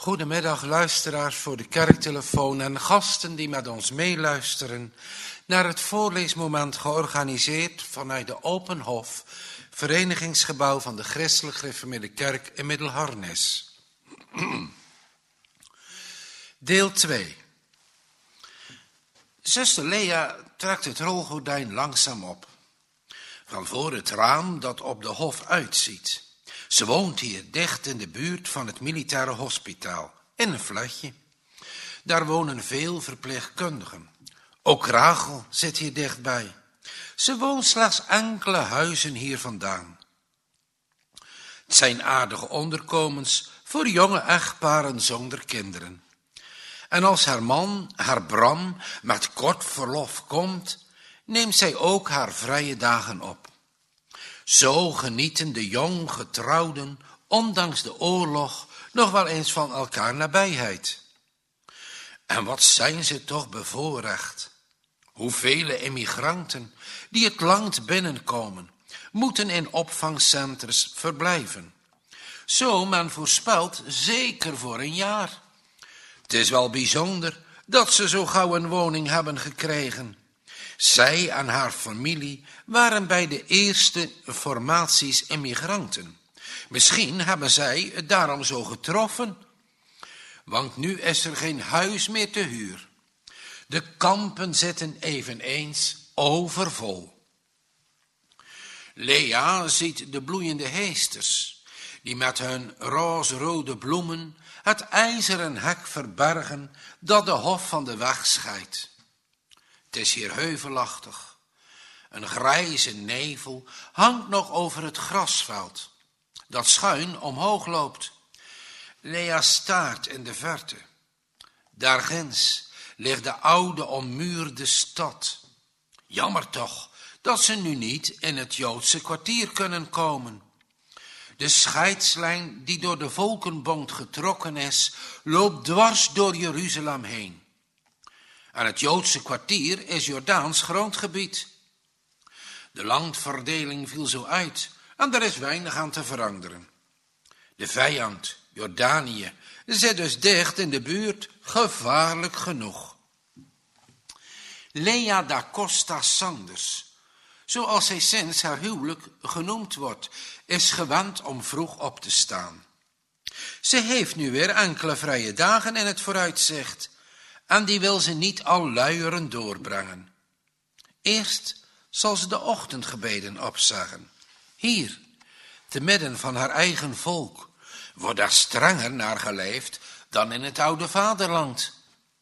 Goedemiddag luisteraars voor de kerktelefoon en gasten die met ons meeluisteren naar het voorleesmoment georganiseerd vanuit de Open Hof, verenigingsgebouw van de Christelijk Gereformeerde Kerk in Middelharnis. Deel 2. Zuster Lea trekt het rolgordijn langzaam op. Van voor het raam dat op de hof uitziet. Ze woont hier dicht in de buurt van het militaire hospitaal, in een flatje. Daar wonen veel verpleegkundigen. Ook Rachel zit hier dichtbij. Ze woont slechts enkele huizen hier vandaan. Het zijn aardige onderkomens voor jonge echtparen zonder kinderen. En als haar man, haar Bram, met kort verlof komt, neemt zij ook haar vrije dagen op. Zo genieten de jong getrouwden, ondanks de oorlog, nog wel eens van elkaar nabijheid. En wat zijn ze toch bevoorrecht. Hoeveel immigranten die het land binnenkomen, moeten in opvangcenters verblijven. Zo men voorspelt zeker voor een jaar. Het is wel bijzonder dat ze zo gauw een woning hebben gekregen. Zij en haar familie waren bij de eerste formaties immigranten. Misschien hebben zij het daarom zo getroffen. Want nu is er geen huis meer te huur. De kampen zitten eveneens overvol. Lea ziet de bloeiende heesters, die met hun roze-rode bloemen het ijzeren hek verbergen dat de hof van de weg scheidt. Het is hier heuvelachtig. Een grijze nevel hangt nog over het grasveld, dat schuin omhoog loopt. Lea staart in de verte. Daar ginds ligt de oude ommuurde stad. Jammer toch dat ze nu niet in het Joodse kwartier kunnen komen. De scheidslijn die door de Volkenbond getrokken is, loopt dwars door Jeruzalem heen. En het Joodse kwartier is Jordaans grondgebied. De landverdeling viel zo uit en er is weinig aan te veranderen. De vijand, Jordanië, zit dus dicht in de buurt, gevaarlijk genoeg. Lea da Costa Sanders, zoals zij sinds haar huwelijk genoemd wordt, is gewend om vroeg op te staan. Ze heeft nu weer enkele vrije dagen in het vooruitzicht en die wil ze niet al luierend doorbrengen. Eerst zal ze de ochtendgebeden opzeggen. Hier, te midden van haar eigen volk, wordt daar strenger naar geleefd dan in het oude vaderland.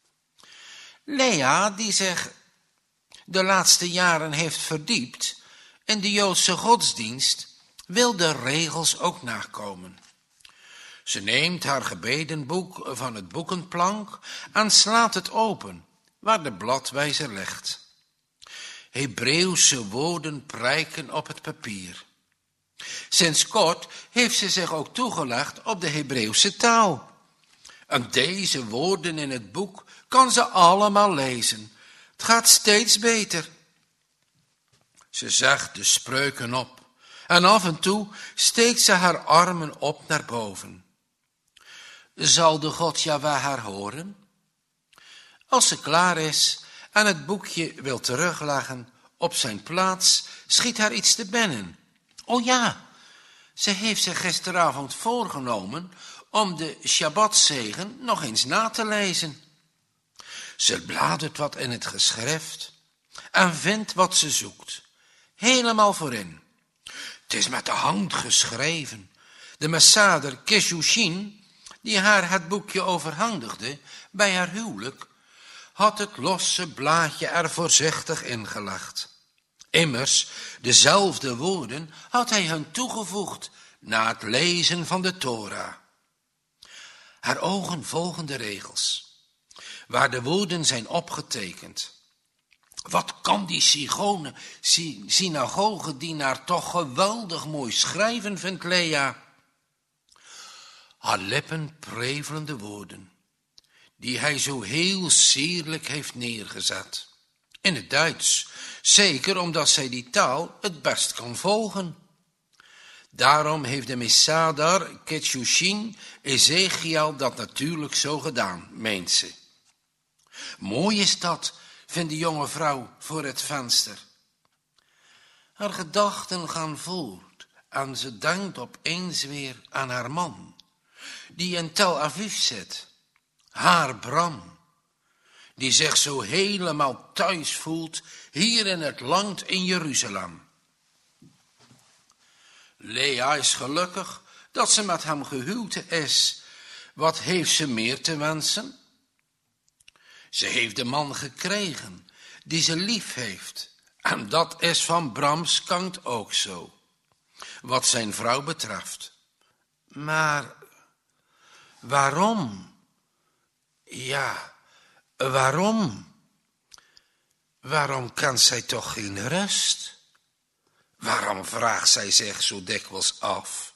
Lea, die zich de laatste jaren heeft verdiept in de Joodse godsdienst, wil de regels ook nakomen. Ze neemt haar gebedenboek van het boekenplank en slaat het open, waar de bladwijzer ligt. Hebreeuwse woorden prijken op het papier. Sinds kort heeft ze zich ook toegelegd op de Hebreeuwse taal. En deze woorden in het boek kan ze allemaal lezen. Het gaat steeds beter. Ze zegt de spreuken op en af en toe steekt ze haar armen op naar boven. Zal de God Jahweh haar horen? Als ze klaar is en het boekje wil terugleggen op zijn plaats, schiet haar iets te binnen. Oh ja, ze heeft zich gisteravond voorgenomen om de Shabbatzegen nog eens na te lezen. Ze bladert wat in het geschrift en vindt wat ze zoekt. Helemaal voorin. Het is met de hand geschreven. De Messader Keshushin, die haar het boekje overhandigde bij haar huwelijk, had het losse blaadje er voorzichtig ingelegd. Immers, dezelfde woorden had hij hun toegevoegd na het lezen van de Torah. Haar ogen volgen de regels, waar de woorden zijn opgetekend. Wat kan die synagoge-dienaar toch geweldig mooi schrijven, vindt Lea. Haar lippen prevelen de woorden, die hij zo heel sierlijk heeft neergezet. In het Duits, zeker omdat zij die taal het best kan volgen. Daarom heeft de Missadar Ketchushin Ezekiel dat natuurlijk zo gedaan, meent ze. Mooi is dat, vindt de jonge vrouw voor het venster. Haar gedachten gaan voort en ze denkt opeens weer aan haar man, die in Tel Aviv zit, haar Bram, die zich zo helemaal thuis voelt hier in het land in Jeruzalem. Lea is gelukkig dat ze met hem gehuwd is. Wat heeft ze meer te wensen? Ze heeft de man gekregen die ze lief heeft. En dat is van Brams kant ook zo, wat zijn vrouw betreft. Maar waarom? Ja, waarom? Waarom kan zij toch geen rust? Waarom vraagt zij zich zo dikwijls af?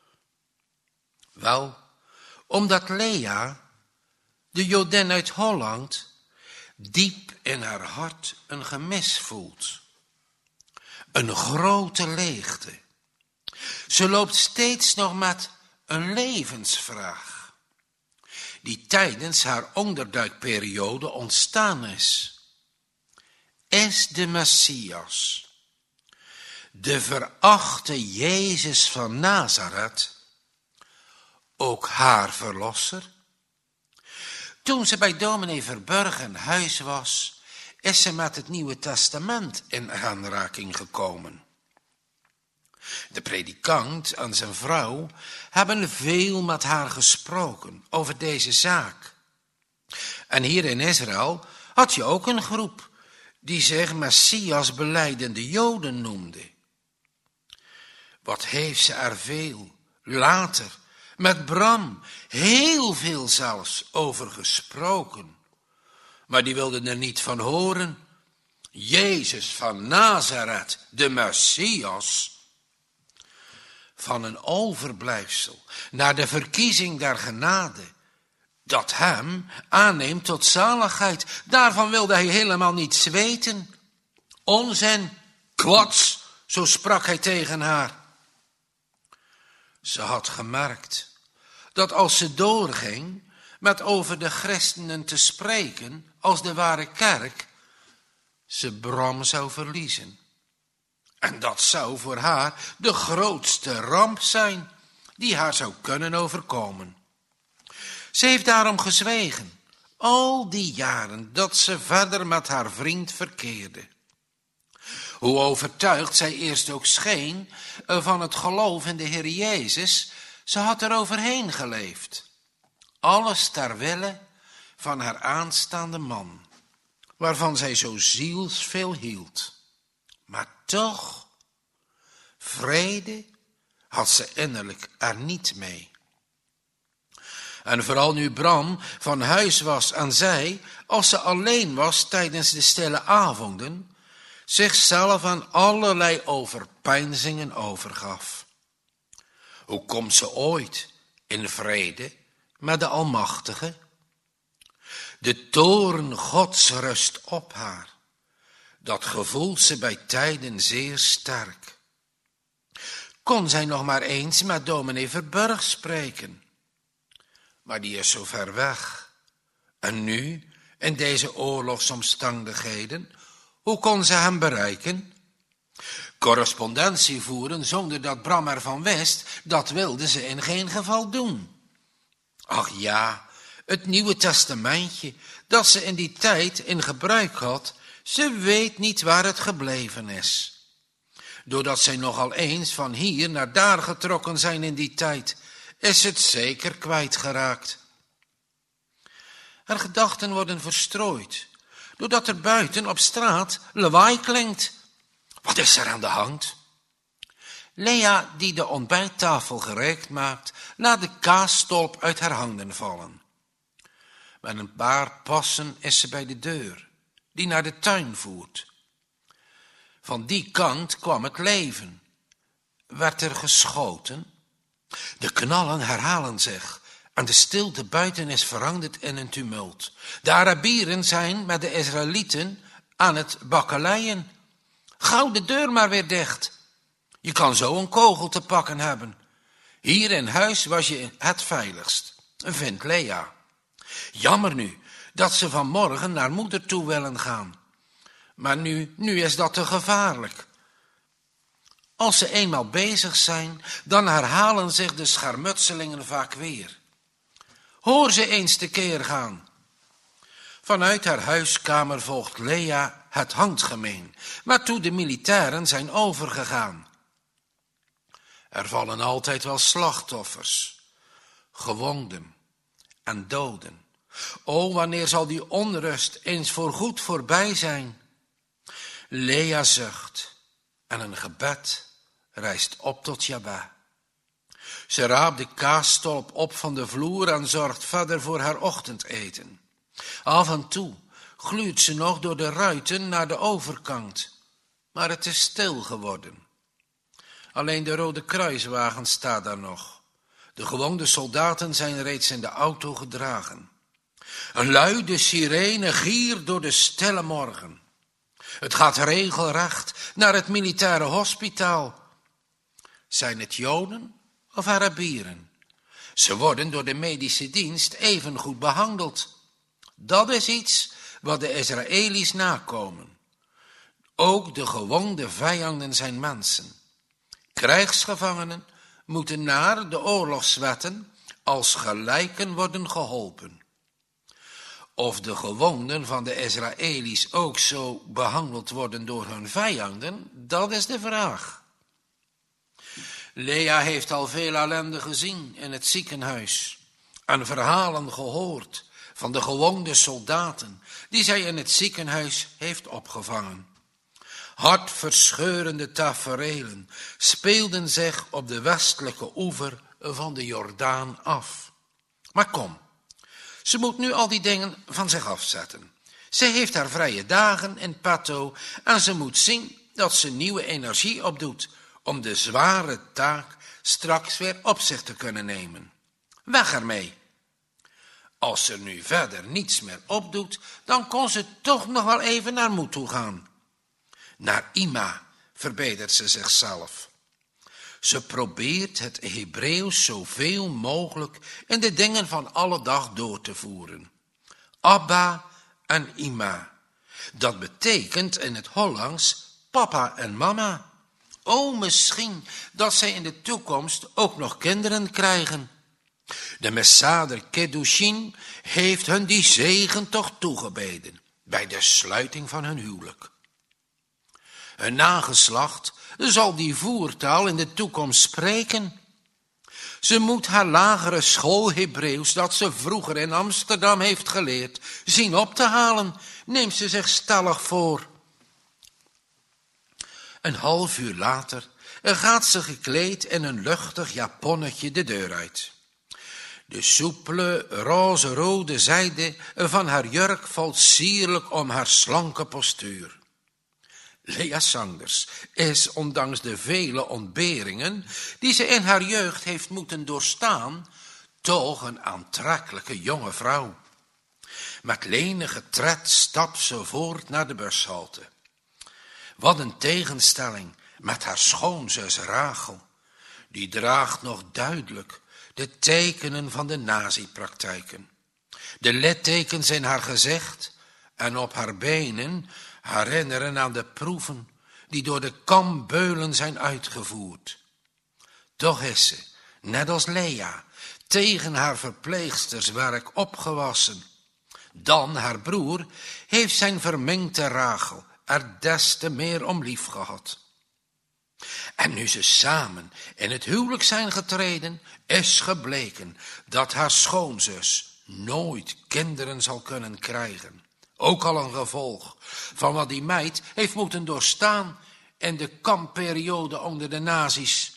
Wel, omdat Lea, de Jodin uit Holland, diep in haar hart een gemis voelt. Een grote leegte. Ze loopt steeds nog met een levensvraag, die tijdens haar onderduikperiode ontstaan is. Is de Messias, de verachte Jezus van Nazareth, ook haar verlosser? Toen ze bij dominee Verburg in huis was, is ze met het Nieuwe Testament in aanraking gekomen. De predikant en zijn vrouw hebben veel met haar gesproken over deze zaak. En hier in Israël had je ook een groep die zich Messias belijdende Joden noemde. Wat heeft ze er veel, later, met Bram, heel veel zelfs, over gesproken. Maar die wilden er niet van horen. Jezus van Nazareth, de Messias. Van een overblijfsel naar de verkiezing der genade, dat hem aanneemt tot zaligheid. Daarvan wilde hij helemaal niets weten. Onzin, kwats, zo sprak hij tegen haar. Ze had gemerkt dat als ze doorging met over de christenen te spreken als de ware kerk, ze Bram zou verliezen. En dat zou voor haar de grootste ramp zijn die haar zou kunnen overkomen. Ze heeft daarom gezwegen, al die jaren dat ze verder met haar vriend verkeerde. Hoe overtuigd zij eerst ook scheen van het geloof in de Heer Jezus, ze had er overheen geleefd. Alles ter wille van haar aanstaande man, waarvan zij zo zielsveel hield. Maar toch, vrede had ze innerlijk er niet mee. En vooral nu Bram van huis was en zij, als ze alleen was tijdens de stille avonden, zichzelf aan allerlei overpeinzingen overgaf. Hoe komt ze ooit in vrede met de Almachtige? De toorn Gods rust op haar. Dat gevoelt ze bij tijden zeer sterk. Kon zij nog maar eens met dominee Verburg spreken. Maar die is zo ver weg. En nu, in deze oorlogsomstandigheden, hoe kon ze hem bereiken? Correspondentie voeren zonder dat Bram ervan wist, dat wilde ze in geen geval doen. Ach ja, het Nieuwe Testamentje, dat ze in die tijd in gebruik had, ze weet niet waar het gebleven is. Doordat zij nogal eens van hier naar daar getrokken zijn in die tijd, is het zeker kwijtgeraakt. Haar gedachten worden verstrooid, doordat er buiten op straat lawaai klinkt. Wat is er aan de hand? Lea, die de ontbijttafel gereed maakt, laat de kaasstolp uit haar handen vallen. Met een paar passen is ze bij de deur, die naar de tuin voert. Van die kant kwam het leven. Werd er geschoten? De knallen herhalen zich en de stilte buiten is veranderd in een tumult. De Arabieren zijn met de Israëlieten aan het bakkeleien. Gauw de deur maar weer dicht. Je kan zo een kogel te pakken hebben. Hier in huis was je het veiligst, vindt Lea. Jammer nu dat ze vanmorgen naar moeder toe willen gaan. Maar nu is dat te gevaarlijk. Als ze eenmaal bezig zijn, dan herhalen zich de schermutselingen vaak weer. Hoor ze eens tekeer gaan. Vanuit haar huiskamer volgt Lea het handgemeen, waartoe de militairen zijn overgegaan. Er vallen altijd wel slachtoffers, gewonden en doden. O, wanneer zal die onrust eens voorgoed voorbij zijn? Lea zucht en een gebed rijst op tot Jabba. Ze raapt de kaasstolp op van de vloer en zorgt verder voor haar ochtendeten. Af en toe gluurt ze nog door de ruiten naar de overkant, maar het is stil geworden. Alleen de Rode Kruiswagen staat daar nog. De gewonde soldaten zijn reeds in de auto gedragen. Een luide sirene giert door de stille morgen. Het gaat regelrecht naar het militaire hospitaal. Zijn het Joden of Arabieren? Ze worden door de medische dienst even goed behandeld. Dat is iets wat de Israëli's nakomen. Ook de gewonde vijanden zijn mensen. Krijgsgevangenen moeten naar de oorlogswetten als gelijken worden geholpen. Of de gewonden van de Israëli's ook zo behandeld worden door hun vijanden, dat is de vraag. Lea heeft al veel ellende gezien in het ziekenhuis en verhalen gehoord van de gewonde soldaten die zij in het ziekenhuis heeft opgevangen. Hartverscheurende taferelen speelden zich op de westelijke oever van de Jordaan af. Maar kom, ze moet nu al die dingen van zich afzetten. Ze heeft haar vrije dagen in petto en ze moet zien dat ze nieuwe energie opdoet om de zware taak straks weer op zich te kunnen nemen. Weg ermee. Als ze nu verder niets meer opdoet, dan kon ze toch nog wel even naar moed toe gaan. Naar Ima, verbetert ze zichzelf. Ze probeert het Hebreeuws zoveel mogelijk in de dingen van alle dag door te voeren. Abba en Ima. Dat betekent in het Hollands papa en mama. O, misschien dat zij in de toekomst ook nog kinderen krijgen. De Messader Kedushin heeft hun die zegen toch toegebeden bij de sluiting van hun huwelijk. Hun nageslacht zal die voertaal in de toekomst spreken. Ze moet haar lagere school Hebreeuws, dat ze vroeger in Amsterdam heeft geleerd, zien op te halen, neemt ze zich stellig voor. Een half uur later gaat ze gekleed in een luchtig japonnetje de deur uit. De soepele, roze-rode zijde van haar jurk valt sierlijk om haar slanke postuur. Lea Sanders is, ondanks de vele ontberingen die ze in haar jeugd heeft moeten doorstaan, toch een aantrekkelijke jonge vrouw. Met lenige tred stapt ze voort naar de bushalte. Wat een tegenstelling met haar schoonzus Rachel. Die draagt nog duidelijk de tekenen van de nazi-praktijken. De littekens in haar gezicht en op haar benen herinneren aan de proeven die door de kambeulen zijn uitgevoerd. Toch is ze, net als Lea, tegen haar verpleegsterswerk opgewassen. Dan haar broer heeft zijn verminkte Rachel er des te meer om lief gehad. En nu ze samen in het huwelijk zijn getreden, is gebleken dat haar schoonzus nooit kinderen zal kunnen krijgen. Ook al een gevolg van wat die meid heeft moeten doorstaan in de kampperiode onder de nazi's.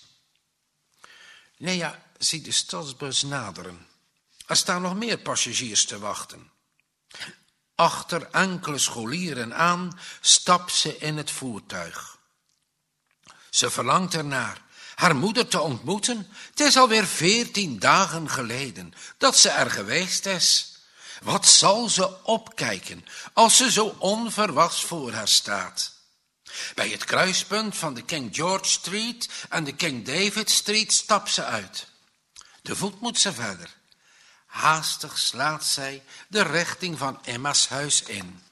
Lea ziet de stadsbus naderen. Er staan nog meer passagiers te wachten. Achter enkele scholieren aan stapt ze in het voertuig. Ze verlangt ernaar haar moeder te ontmoeten. Het is alweer 14 dagen geleden dat ze er geweest is. Wat zal ze opkijken als ze zo onverwachts voor haar staat? Bij het kruispunt van de King George Street en de King David Street stapt ze uit. Te voet moet ze verder. Haastig slaat zij de richting van Emma's huis in.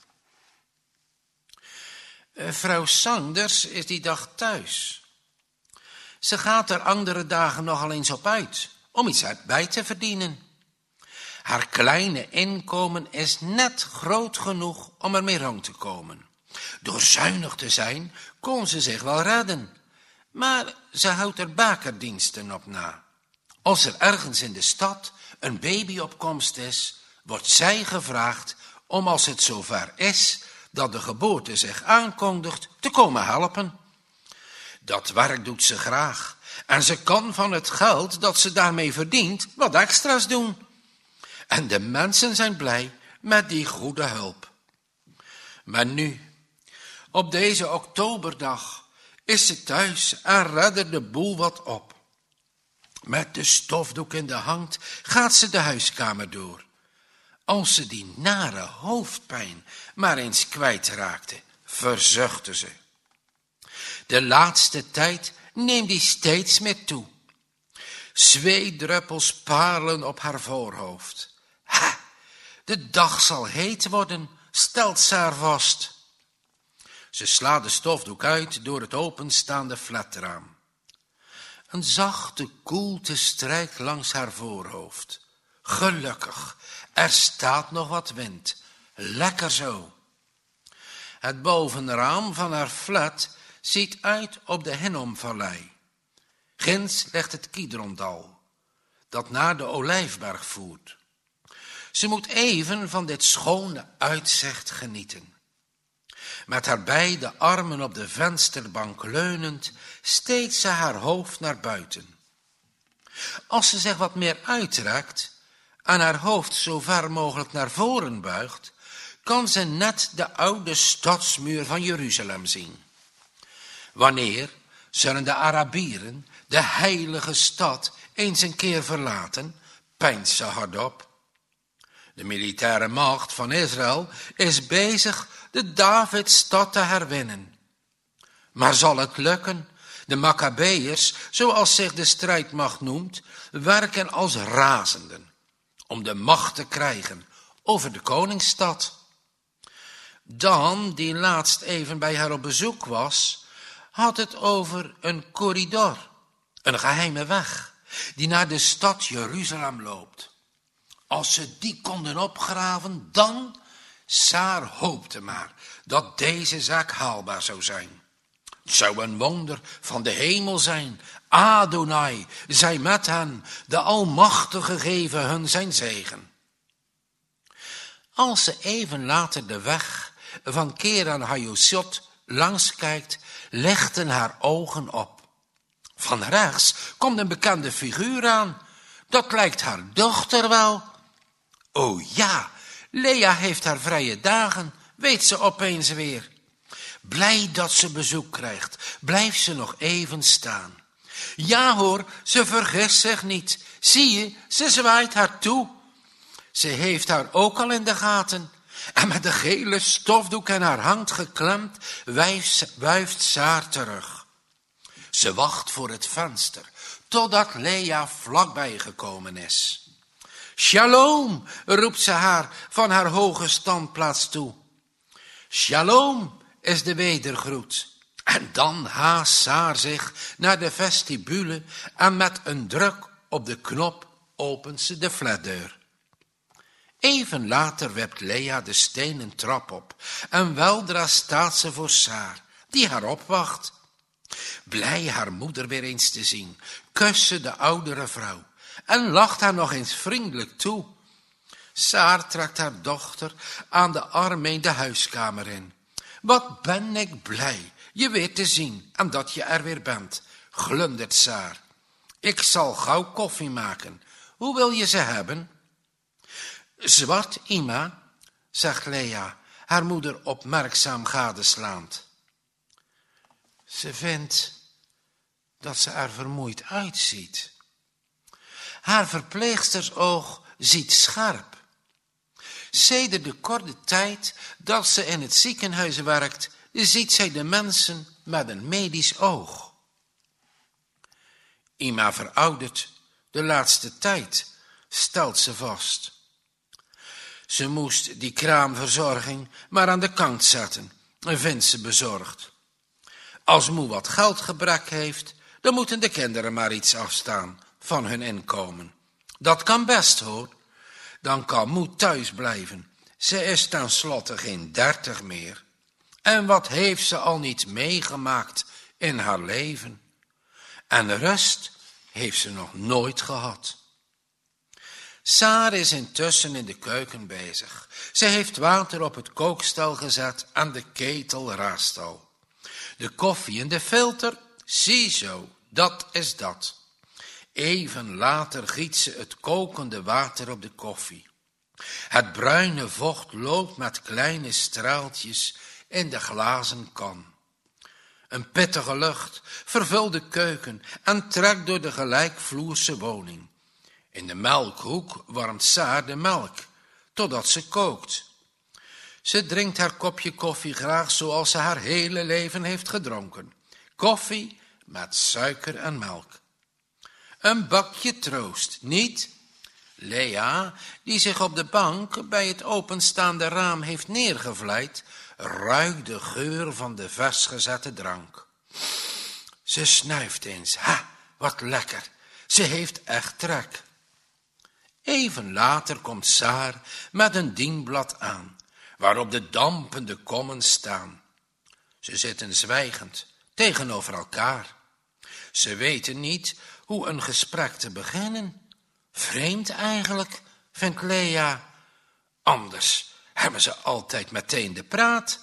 Vrouw Sanders is die dag thuis. Ze gaat er andere dagen nogal eens op uit, om iets bij te verdienen. Haar kleine inkomen is net groot genoeg om ermee rond te komen. Door zuinig te zijn, kon ze zich wel redden. Maar ze houdt er bakerdiensten op na. Als er ergens in de stad een baby op komst is, wordt zij gevraagd om, als het zover is dat de geboorte zich aankondigt, te komen helpen. Dat werk doet ze graag en ze kan van het geld dat ze daarmee verdient wat extra's doen. En de mensen zijn blij met die goede hulp. Maar nu, op deze oktoberdag, is ze thuis en redde de boel wat op. Met de stofdoek in de hand gaat ze de huiskamer door. Als ze die nare hoofdpijn maar eens kwijtraakte, verzuchtte ze. De laatste tijd neemt die steeds meer toe. Zweetdruppels parelen op haar voorhoofd. Ha, de dag zal heet worden, stelt ze haar vast. Ze slaat de stofdoek uit door het openstaande flatraam. Een zachte koelte strijkt langs haar voorhoofd. Gelukkig, er staat nog wat wind. Lekker zo. Het bovenraam van haar flat ziet uit op de Hinnomvallei. Ginds ligt het Kidrondal, dat naar de Olijfberg voert. Ze moet even van dit schone uitzicht genieten. Met haar beide armen op de vensterbank leunend, steekt ze haar hoofd naar buiten. Als ze zich wat meer uitrekt en haar hoofd zo ver mogelijk naar voren buigt, kan ze net de oude stadsmuur van Jeruzalem zien. Wanneer zullen de Arabieren de heilige stad eens een keer verlaten, peinst ze hardop. De militaire macht van Israël is bezig de Davidstad te herwinnen. Maar zal het lukken? De Maccabeërs, zoals zich de strijdmacht noemt, werken als razenden om de macht te krijgen over de koningsstad. Dan, die laatst even bij haar op bezoek was, had het over een corridor, een geheime weg, die naar de stad Jeruzalem loopt. Als ze die konden opgraven, dan, Saar hoopte maar dat deze zaak haalbaar zou zijn. Het zou een wonder van de hemel zijn. Adonai, zij met hen, de Almachtige geven hun zijn zegen. Als ze even later de weg van Keran Hayosot langs kijkt, lichten haar ogen op. Van rechts komt een bekende figuur aan. Dat lijkt haar dochter wel. Oh ja, Lea heeft haar vrije dagen, weet ze opeens weer. Blij dat ze bezoek krijgt, blijft ze nog even staan. Ja hoor, ze vergist zich niet. Zie je, ze zwaait haar toe. Ze heeft haar ook al in de gaten. En met de gele stofdoek in haar hand geklemd, wuift Saar terug. Ze wacht voor het venster, totdat Lea vlakbij gekomen is. Shalom, roept ze haar van haar hoge standplaats toe. Shalom is de wedergroet. En dan haast Saar zich naar de vestibule en met een druk op de knop opent ze de flatdeur. Even later werpt Lea de stenen trap op en weldra staat ze voor Saar, die haar opwacht. Blij haar moeder weer eens te zien, kust ze de oudere vrouw en lacht haar nog eens vriendelijk toe. Saar trekt haar dochter aan de arm mee de huiskamer in. Wat ben ik blij je weer te zien en dat je er weer bent, glundert Saar. Ik zal gauw koffie maken. Hoe wil je ze hebben? Zwart, Ima, zegt Lea, haar moeder opmerkzaam gadeslaand. Ze vindt dat ze er vermoeid uitziet. Haar verpleegstersoog ziet scherp. Sedert de korte tijd dat ze in het ziekenhuis werkt, ziet zij de mensen met een medisch oog. Ima veroudert de laatste tijd, stelt ze vast. Ze moest die kraamverzorging maar aan de kant zetten, vindt ze bezorgd. Als moe wat geldgebrek heeft, dan moeten de kinderen maar iets afstaan van hun inkomen. Dat kan best hoor, dan kan moe thuis blijven. Ze is tenslotte geen 30 meer. En wat heeft ze al niet meegemaakt in haar leven? En rust heeft ze nog nooit gehad. Saar is intussen in de keuken bezig. Ze heeft water op het kookstel gezet en de ketel raast al. De koffie in de filter, ziezo, dat is dat. Even later giet ze het kokende water op de koffie. Het bruine vocht loopt met kleine straaltjes in de glazen kan. Een pittige lucht vervult de keuken en trekt door de gelijkvloerse woning. In de melkhoek warmt Saar de melk, totdat ze kookt. Ze drinkt haar kopje koffie graag zoals ze haar hele leven heeft gedronken. Koffie met suiker en melk. Een bakje troost, niet? Lea, die zich op de bank bij het openstaande raam heeft neergevleid, ruikt de geur van de vers gezette drank. Ze snuift eens. Ha, wat lekker. Ze heeft echt trek. Even later komt Saar met een dienblad aan, waarop de dampende kommen staan. Ze zitten zwijgend tegenover elkaar. Ze weten niet hoe een gesprek te beginnen. Vreemd eigenlijk, vindt Lea. Anders hebben ze altijd meteen de praat.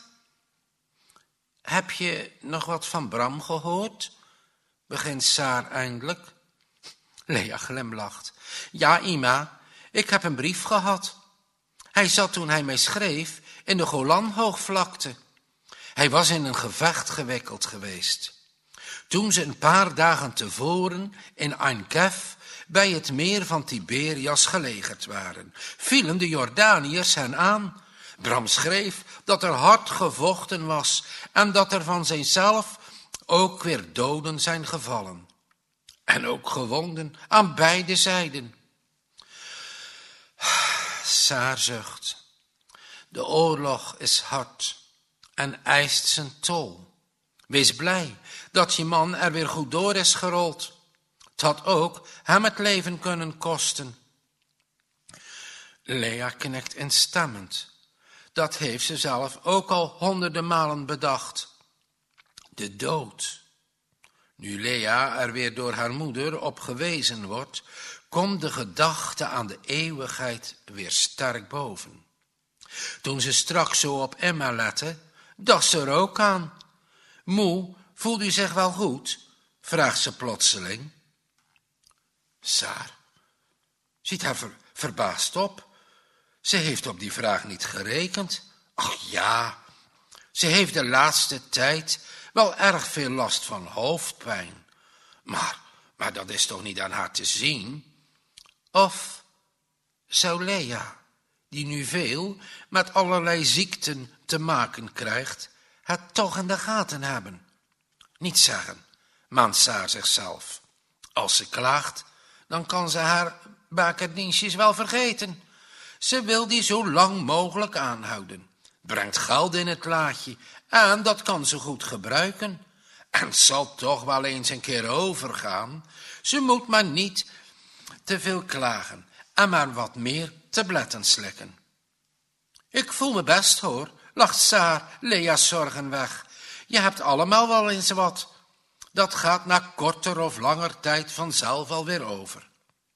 Heb je nog wat van Bram gehoord? Begint Saar eindelijk. Lea glimlacht. Ja, Ima, ik heb een brief gehad. Hij zat toen hij mij schreef in de Golanhoogvlakte. Hij was in een gevecht gewikkeld geweest. Toen ze een paar dagen tevoren in Ein Kef bij het meer van Tiberias gelegerd waren, vielen de Jordaniërs hen aan. Bram schreef dat er hard gevochten was en dat er van zijnzelf ook weer doden zijn gevallen. En ook gewonden aan beide zijden. Saar zucht. De oorlog is hard en eist zijn tol. Wees blij dat je man er weer goed door is gerold. Het had ook hem het leven kunnen kosten. Lea knikt instemmend. Dat heeft ze zelf ook al honderden malen bedacht. De dood. Nu Lea er weer door haar moeder op gewezen wordt, komt de gedachte aan de eeuwigheid weer sterk boven. Toen ze straks zo op Emma lette, dacht ze er ook aan. Moe, voelt u zich wel goed? Vraagt ze plotseling. Saar ziet haar verbaasd op. Ze heeft op die vraag niet gerekend. Ach ja, ze heeft de laatste tijd wel erg veel last van hoofdpijn. Maar dat is toch niet aan haar te zien? Of zou Lea, die nu veel met allerlei ziekten te maken krijgt, het toch in de gaten hebben? Niet zeggen, maant Saar zichzelf. Als ze klaagt, dan kan ze haar bakerdienstjes wel vergeten. Ze wil die zo lang mogelijk aanhouden. Brengt geld in het laadje en dat kan ze goed gebruiken. En het zal toch wel eens een keer overgaan. Ze moet maar niet te veel klagen en maar wat meer tabletten slikken. Ik voel me best hoor, lacht Saar Lea's zorgen weg. Je hebt allemaal wel eens wat. Dat gaat na korter of langer tijd vanzelf alweer over.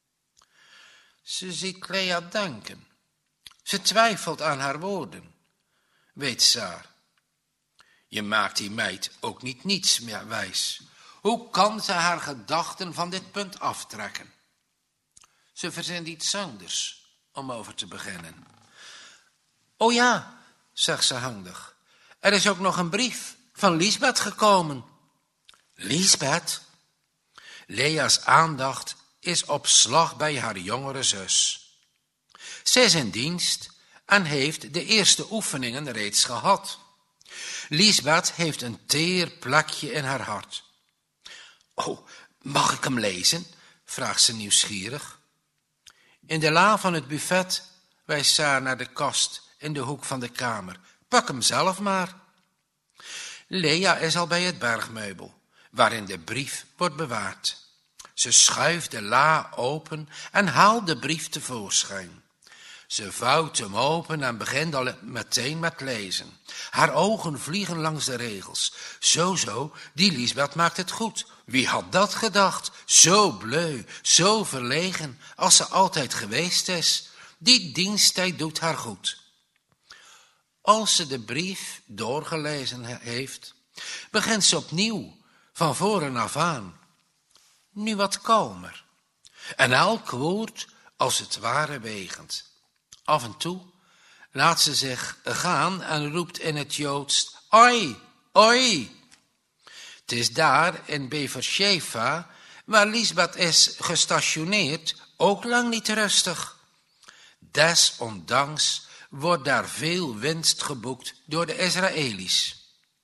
Ze ziet Lea denken. Ze twijfelt aan haar woorden. Weet Saar, je maakt die meid ook niet niets meer wijs. Hoe kan ze haar gedachten van dit punt aftrekken? Ze verzint iets anders om over te beginnen. O ja, zegt ze handig. Er is ook nog een brief van Liesbeth gekomen. Liesbeth? Lea's aandacht is op slag bij haar jongere zus. Zij is in dienst en heeft de eerste oefeningen reeds gehad. Liesbeth heeft een teer plekje in haar hart. Oh, mag ik hem lezen? Vraagt ze nieuwsgierig. In de la van het buffet wijst Saar naar de kast in de hoek van de kamer. Pak hem zelf maar. Lea is al bij het bergmeubel, waarin de brief wordt bewaard. Ze schuift de la open en haalt de brief tevoorschijn. Ze vouwt hem open en begint al meteen met lezen. Haar ogen vliegen langs de regels. Zo, die Liesbeth maakt het goed. Wie had dat gedacht? Zo bleu, zo verlegen, als ze altijd geweest is. Die diensttijd doet haar goed. Als ze de brief doorgelezen heeft, begint ze opnieuw, van voren af aan. Nu wat kalmer. En elk woord als het ware wegend. Af en toe laat ze zich gaan en roept in het Joods, oi, oi. Het is daar in Beersheva, waar Liesbeth is gestationeerd, ook lang niet rustig. Desondanks wordt daar veel winst geboekt door de Israëli's.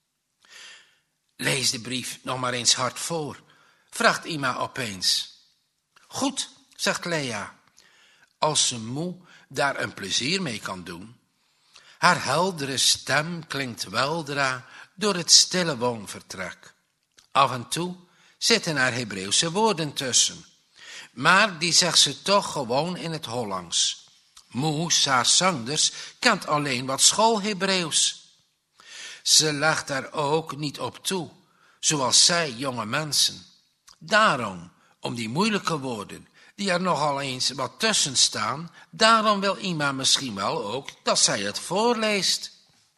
Lees de brief nog maar eens hard voor, vraagt Ima opeens. Goed, zegt Lea, als ze moe daar een plezier mee kan doen. Haar heldere stem klinkt weldra door het stille woonvertrek. Af en toe zitten er Hebreeuwse woorden tussen, maar die zegt ze toch gewoon in het Hollands. Moe Saar Sanders kent alleen wat schoolhebreeuws. Ze legt daar ook niet op toe, zoals zij jonge mensen. Daarom, om die moeilijke woorden, die er nogal eens wat tussen staan, daarom wil Ima misschien wel ook dat zij het voorleest.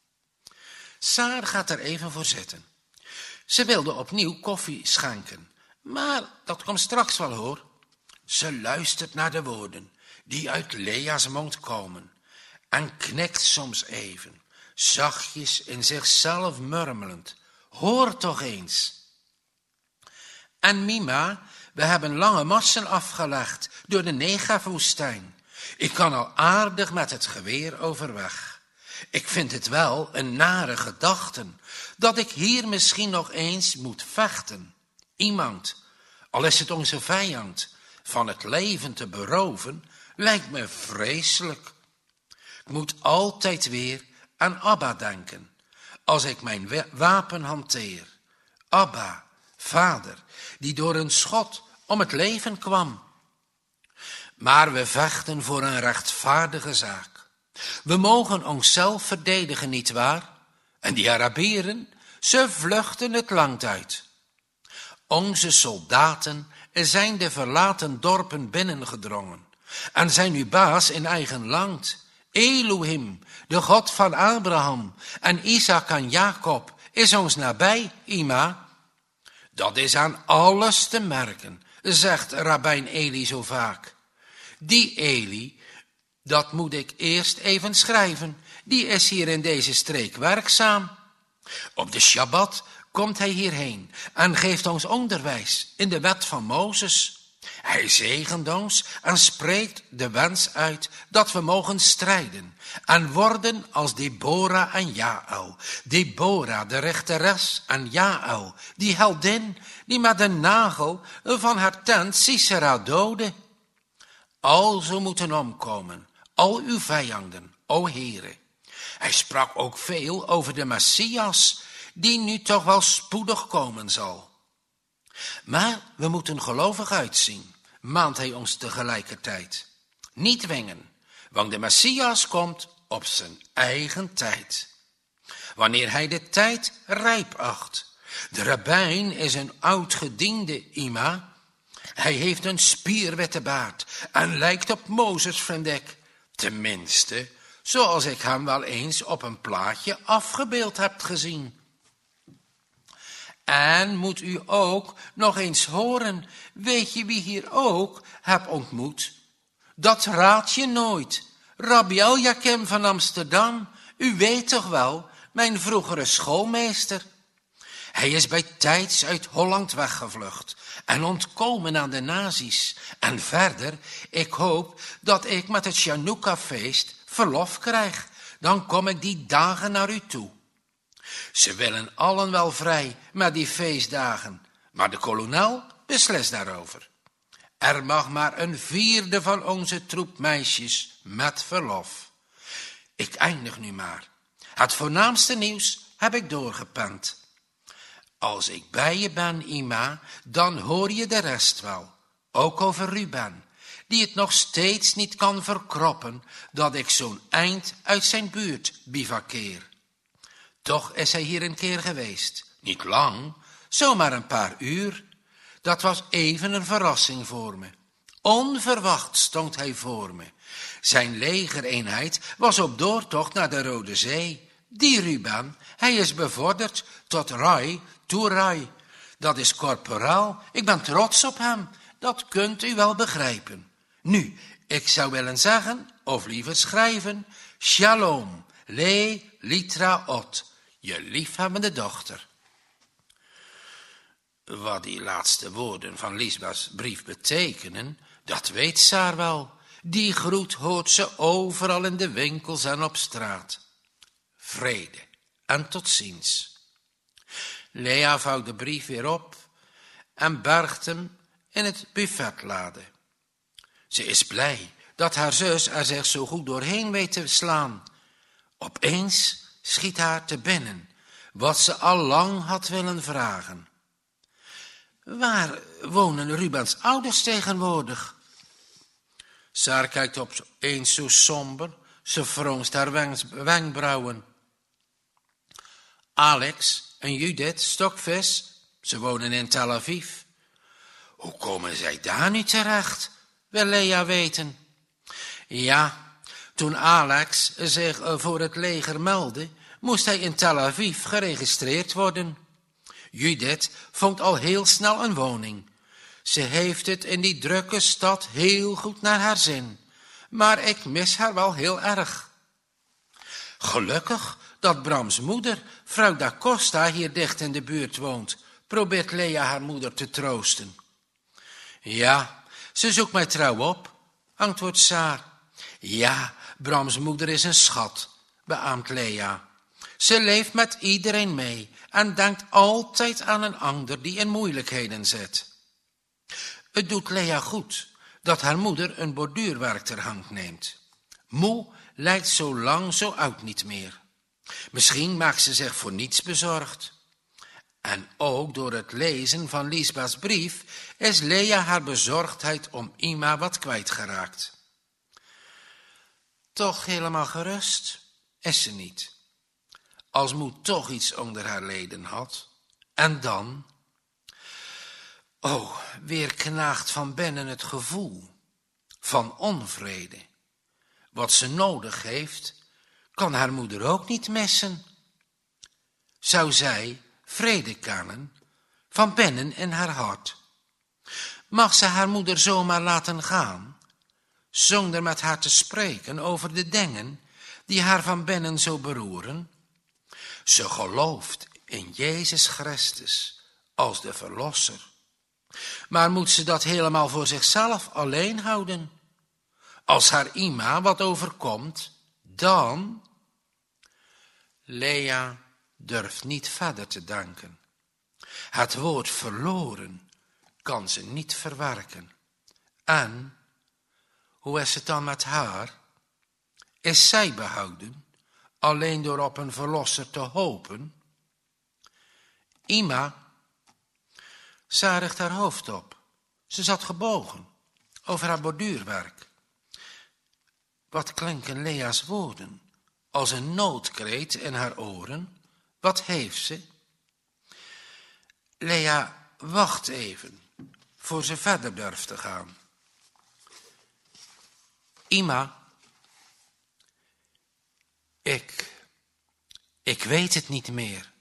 Saar gaat er even voor zitten. Ze wilde opnieuw koffie schenken, maar dat komt straks wel hoor. Ze luistert naar de woorden die uit Lea's mond komen en knikt soms even, zachtjes in zichzelf murmelend. Hoor toch eens. En Mima, we hebben lange marsen afgelegd door de Negev-woestijn. Ik kan al aardig met het geweer overweg. Ik vind het wel een nare gedachte, dat ik hier misschien nog eens moet vechten. Iemand, al is het onze vijand, van het leven te beroven, lijkt me vreselijk. Ik moet altijd weer aan Abba denken, als ik mijn wapen hanteer. Abba, vader, die door een schot om het leven kwam. Maar we vechten voor een rechtvaardige zaak. We mogen onszelf verdedigen, nietwaar? En die Arabieren, ze vluchten het land uit. Onze soldaten zijn de verlaten dorpen binnengedrongen en zijn nu baas in eigen land. Elohim, de God van Abraham en Isaac en Jacob, is ons nabij, Ima. Dat is aan alles te merken, zegt rabbijn Eli zo vaak. Die Eli, dat moet ik eerst even schrijven, die is hier in deze streek werkzaam. Op de Shabbat komt hij hierheen en geeft ons onderwijs in de wet van Mozes. Hij zegent ons en spreekt de wens uit dat we mogen strijden en worden als Deborah en Jaël. Deborah, de rechteres, en Jaël, die heldin die met een nagel van haar tent Sisera doodde. Alzo moeten omkomen, al uw vijanden, o Heere. Hij sprak ook veel over de Messias, die nu toch wel spoedig komen zal. Maar we moeten gelovig uitzien, maant hij ons tegelijkertijd. Niet dwingen, want de Messias komt op zijn eigen tijd. Wanneer hij de tijd rijp acht. De rabbijn is een oud gediende, Ima. Hij heeft een spierwitte baard en lijkt op Mozes, vind ik. Tenminste, zoals ik hem wel eens op een plaatje afgebeeld heb gezien. En moet u ook nog eens horen, weet je wie hier ook heb ontmoet? Dat raad je nooit. Rabbi Eliakim van Amsterdam, u weet toch wel, mijn vroegere schoolmeester. Hij is bij tijds uit Holland weggevlucht en ontkomen aan de nazi's. En verder, ik hoop dat ik met het Chanukka-feest verlof krijg. Dan kom ik die dagen naar u toe. Ze willen allen wel vrij met die feestdagen, maar de kolonel beslist daarover. Er mag maar een vierde van onze troep meisjes met verlof. Ik eindig nu maar. Het voornaamste nieuws heb ik doorgepend. Als ik bij je ben, Ima, dan hoor je de rest wel. Ook over Ruben, die het nog steeds niet kan verkroppen dat ik zo'n eind uit zijn buurt bivakkeer. Toch is hij hier een keer geweest. Niet lang, zomaar een paar uur. Dat was even een verrassing voor me. Onverwacht stond hij voor me. Zijn legereenheid was op doortocht naar de Rode Zee. Die Ruben, hij is bevorderd tot Rai Tourai. Dat is korporaal. Ik ben trots op hem. Dat kunt u wel begrijpen. Nu, ik zou willen zeggen, of liever schrijven, Shalom, Le Litra Ot, je liefhebbende dochter. Wat die laatste woorden van Liesbeths brief betekenen, dat weet Saar wel. Die groet hoort ze overal in de winkels en op straat. Vrede en tot ziens. Lea vouwt de brief weer op en bergt hem in het buffetlade. Ze is blij dat haar zus er zich zo goed doorheen weet te slaan. Opeens schiet haar te binnen wat ze al lang had willen vragen. Waar wonen Rubens ouders tegenwoordig? Saar kijkt opeens zo somber, ze fronst haar wenkbrauwen. Alex en Judith Stokvis, ze wonen in Tel Aviv. Hoe komen zij daar nu terecht, wil Lea weten. Ja, toen Alex zich voor het leger meldde, moest hij in Tel Aviv geregistreerd worden. Judith vond al heel snel een woning. Ze heeft het in die drukke stad heel goed naar haar zin. Maar ik mis haar wel heel erg. Gelukkig dat Brams moeder, vrouw da Costa, hier dicht in de buurt woont, probeert Lea haar moeder te troosten. Ja, ze zoekt mij trouw op, antwoordt Saar. Ja, Brams moeder is een schat, beaamt Lea. Ze leeft met iedereen mee en denkt altijd aan een ander die in moeilijkheden zit. Het doet Lea goed dat haar moeder een borduurwerk ter hand neemt. Moe lijkt zo lang zo oud niet meer. Misschien maakt ze zich voor niets bezorgd. En ook door het lezen van Liesbeths brief is Lea haar bezorgdheid om Ima wat kwijtgeraakt. Toch helemaal gerust is ze niet. Als Moe toch iets onder haar leden had. En dan? Oh, weer knaagt van binnen het gevoel van onvrede. Wat ze nodig heeft, kan haar moeder ook niet missen. Zou zij vrede kennen van binnen in haar hart? Mag ze haar moeder zomaar laten gaan, zonder met haar te spreken over de dingen die haar van binnen zo beroeren? Ze gelooft in Jezus Christus als de Verlosser. Maar moet ze dat helemaal voor zichzelf alleen houden? Als haar Ima wat overkomt, dan? Lea durft niet verder te denken. Het woord verloren kan ze niet verwerken. En, hoe is het dan met haar? Is zij behouden, alleen door op een verlosser te hopen? Ima, Saar richt haar hoofd op. Ze zat gebogen over haar borduurwerk. Wat klinken Lea's woorden als een noodkreet in haar oren? Wat heeft ze? Lea wacht even, voor ze verder durft te gaan. Ima, ik weet het niet meer.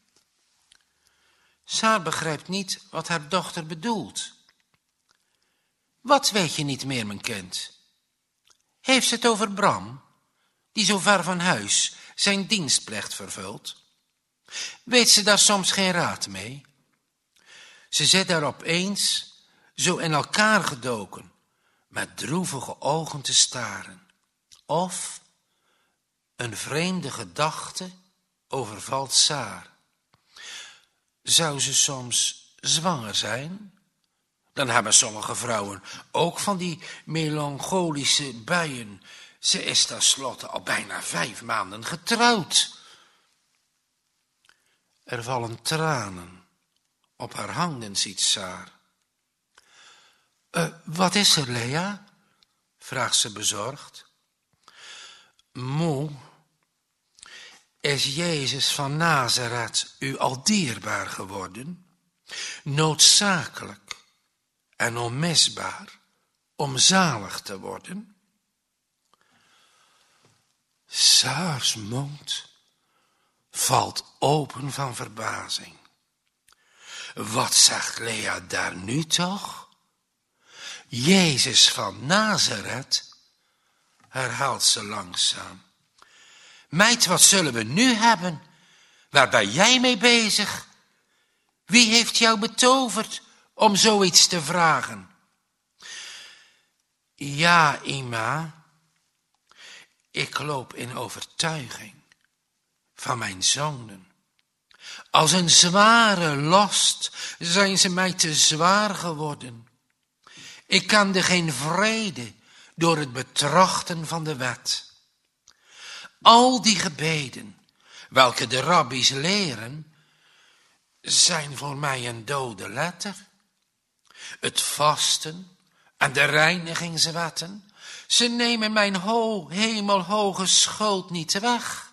Saar begrijpt niet wat haar dochter bedoelt. Wat weet je niet meer, mijn kind? Heeft ze het over Bram, die zo ver van huis zijn dienstplicht vervult? Weet ze daar soms geen raad mee? Ze zit daar opeens zo in elkaar gedoken, met droevige ogen te staren. Of een vreemde gedachte overvalt Saar. Zou ze soms zwanger zijn? Dan hebben sommige vrouwen ook van die melancholische buien. Ze is tenslotte al bijna 5 maanden getrouwd. Er vallen tranen op haar handen, ziet Saar. Wat is er, Lea? Vraagt ze bezorgd. Moe, is Jezus van Nazareth u al dierbaar geworden? Noodzakelijk en onmisbaar om zalig te worden? Saars mond valt open van verbazing. Wat zegt Lea daar nu toch? Jezus van Nazareth, herhaalt ze langzaam. Meid, wat zullen we nu hebben? Waar ben jij mee bezig? Wie heeft jou betoverd om zoiets te vragen? Ja, Ima, ik loop in overtuiging van mijn zonen. Als een zware last zijn ze mij te zwaar geworden. Ik kende geen vrede door het betrachten van de wet. Al die gebeden, welke de rabbies leren, zijn voor mij een dode letter. Het vasten en de reinigingswetten, ze nemen mijn hemelhoge schuld niet weg.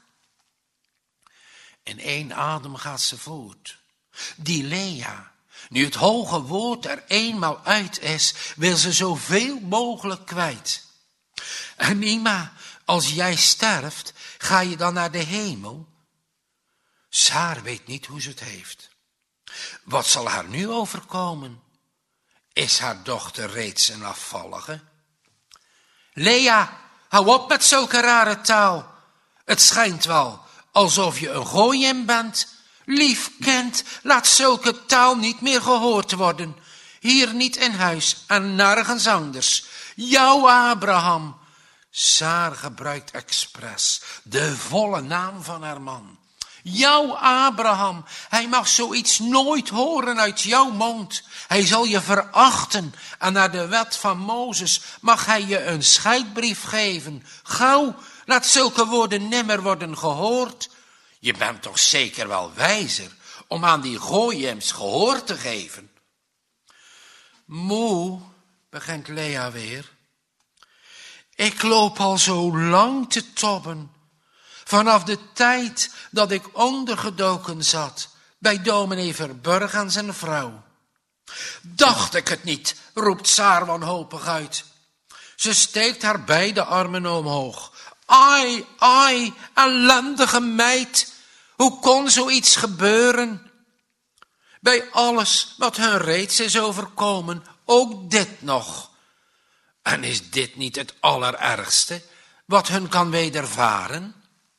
In 1 adem gaat ze voort. Die Lea, nu het hoge woord er eenmaal uit is, wil ze zoveel mogelijk kwijt. En Ima, als jij sterft, ga je dan naar de hemel? Saar weet niet hoe ze het heeft. Wat zal haar nu overkomen? Is haar dochter reeds een afvallige? Lea, hou op met zulke rare taal. Het schijnt wel alsof je een gooien bent. Lief kind, laat zulke taal niet meer gehoord worden. Hier niet in huis en nergens anders. Jouw Abraham. Saar gebruikt expres de volle naam van haar man. Jouw Abraham, hij mag zoiets nooit horen uit jouw mond. Hij zal je verachten en naar de wet van Mozes mag hij je een scheidbrief geven. Gauw, laat zulke woorden nimmer worden gehoord. Je bent toch zeker wel wijzer om aan die gooiems gehoor te geven. Moe, begint Lea weer. Ik loop al zo lang te tobben. Vanaf de tijd dat ik ondergedoken zat bij dominee Verburg en zijn vrouw. Dacht ik het niet, roept Saar wanhopig uit. Ze steekt haar beide armen omhoog. Ai, ai, ellendige meid. Hoe kon zoiets gebeuren? Bij alles wat hun reeds is overkomen, ook dit nog. En is dit niet het allerergste wat hun kan wedervaren?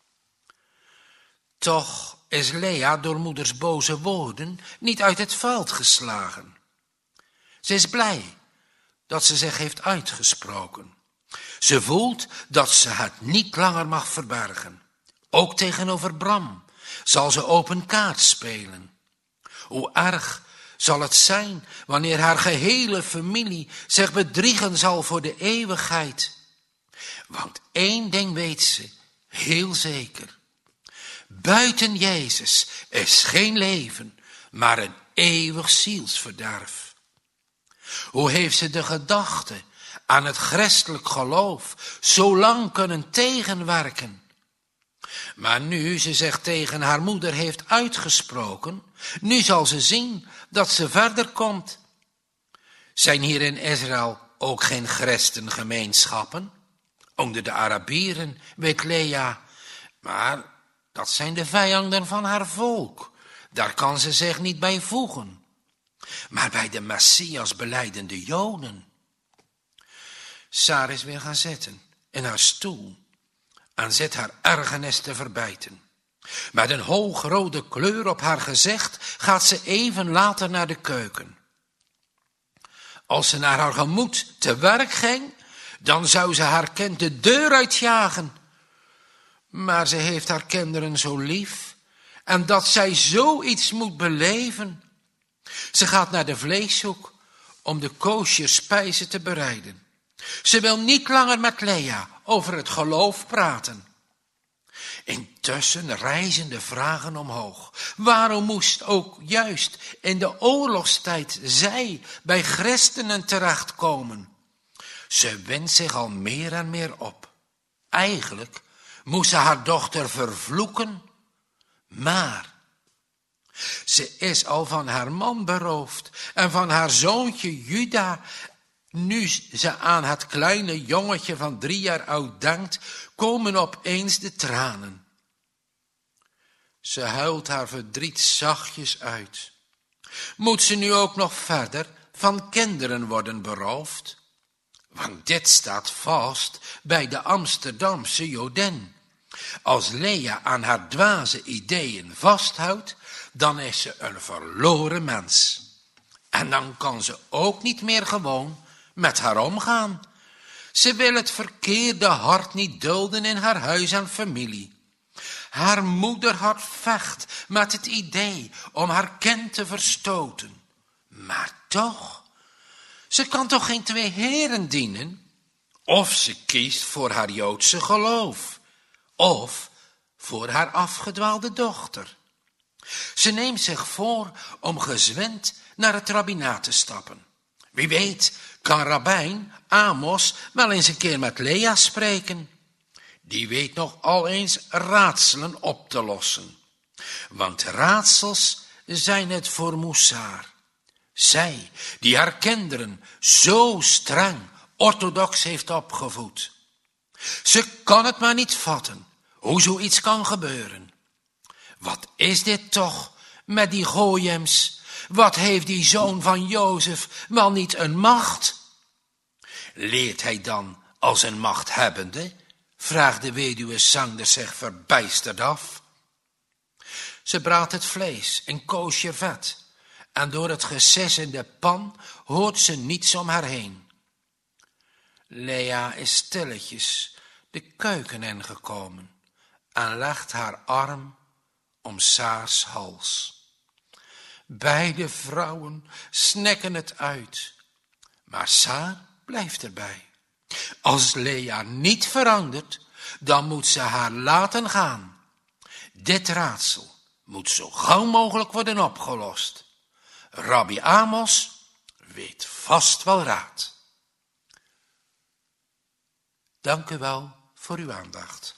Toch is Lea door moeders boze woorden niet uit het veld geslagen. Ze is blij dat ze zich heeft uitgesproken. Ze voelt dat ze het niet langer mag verbergen. Ook tegenover Bram zal ze open kaart spelen. Hoe erg zal het zijn wanneer haar gehele familie zich bedriegen zal voor de eeuwigheid. Want 1 ding weet ze, heel zeker. Buiten Jezus is geen leven, maar een eeuwig zielsverderf. Hoe heeft ze de gedachte aan het christelijk geloof zo lang kunnen tegenwerken? Maar nu ze zich tegen haar moeder heeft uitgesproken, nu zal ze zien dat ze verder komt. Zijn hier in Israël ook geen christengemeenschappen? Onder de Arabieren, weet Lea, maar dat zijn de vijanden van haar volk. Daar kan ze zich niet bij voegen. Maar bij de Messias belijdende Joden. Saar is weer gaan zitten in haar stoel en zit haar ergernis te verbijten. Met een hoogrode kleur op haar gezicht gaat ze even later naar de keuken. Als ze naar haar gemoed te werk ging, dan zou ze haar kind de deur uitjagen. Maar ze heeft haar kinderen zo lief En dat zij zoiets moet beleven. Ze gaat naar de vleeshoek om de koosjer spijzen te bereiden. Ze wil niet langer met Lea over het geloof praten. Intussen rijzen de vragen omhoog. Waarom moest ook juist in de oorlogstijd zij bij christenen terechtkomen? Ze wint zich al meer en meer op. Eigenlijk moest ze haar dochter vervloeken, maar ze is al van haar man beroofd en van haar zoontje Juda. Nu ze aan het kleine jongetje van 3 jaar oud denkt, komen opeens de tranen. Ze huilt haar verdriet zachtjes uit. Moet ze nu ook nog verder van kinderen worden beroofd? Want dit staat vast bij de Amsterdamse Jodin. Als Lea aan haar dwaze ideeën vasthoudt, dan is ze een verloren mens. En dan kan ze ook niet meer gewoon met haar omgaan. Ze wil het verkeerde hart niet dulden in haar huis en familie. Haar moederhart vecht met het idee om haar kind te verstoten. Maar toch, ze kan toch geen 2 heren dienen? Of ze kiest voor haar Joodse geloof, of voor haar afgedwaalde dochter. Ze neemt zich voor om gezwind naar het rabbinaat te stappen. Wie weet kan rabbijn Amos wel eens een keer met Lea spreken. Die weet nog al eens raadselen op te lossen. Want raadsels zijn het voor Moesaar. Zij die haar kinderen zo streng orthodox heeft opgevoed. Ze kan het maar niet vatten hoe zoiets kan gebeuren. Wat is dit toch met die Goyems? Wat heeft die zoon van Jozef wel niet een macht? Leert hij dan als een machthebbende? Vraagt de weduwe Sander zich verbijsterd af. Ze braadt het vlees in koosjer vet en door het gesis in de pan hoort ze niets om haar heen. Lea is stilletjes de keuken ingekomen en legt haar arm om Saars hals. Beide vrouwen snikken het uit, maar Saar blijft erbij. Als Lea niet verandert, dan moet ze haar laten gaan. Dit raadsel moet zo gauw mogelijk worden opgelost. Rabbi Amos weet vast wel raad. Dank u wel voor uw aandacht.